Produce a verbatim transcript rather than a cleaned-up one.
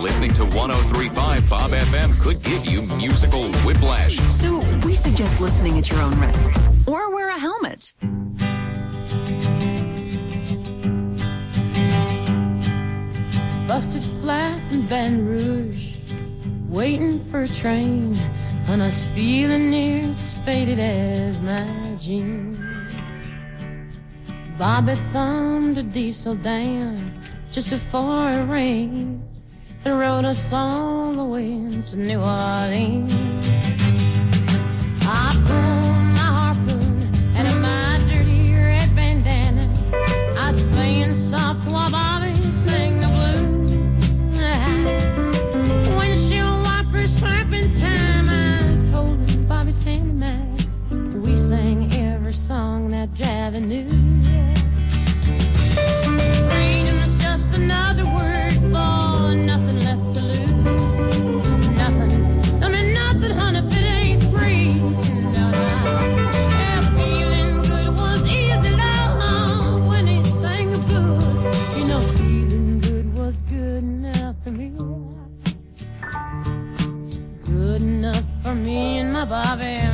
listening to one oh three point five Bob F M could give you musical whiplash. So we suggest listening at your own risk. Or wear a helmet. Busted flat in Baton Rouge, waiting for a train, and I was feeling near as faded as my jeans. Bobby thumbed a diesel down just before it rained and rode us all the way to New Orleans. I pulled my harpoon out of my dirty red bandana. I was playing soft while Bobby sang the blues. Windshield wipers slapping time, I was holding Bobby's hand in mine. We sang every song that Javi knew. Freedom is just another word for nothing left to lose. Nothing, don't mean nothing, honey, if it ain't free. No, no. Yeah, feeling good was easy, love, when he sang the blues. You know, feeling good was good enough for me. Good enough for me and my Bobby.